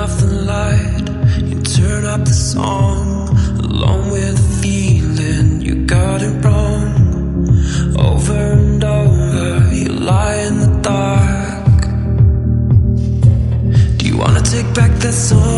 off the light, you turn up the song, along with the feeling you got it wrong. Over and over, you lie in the dark. Do you wanna take back that song?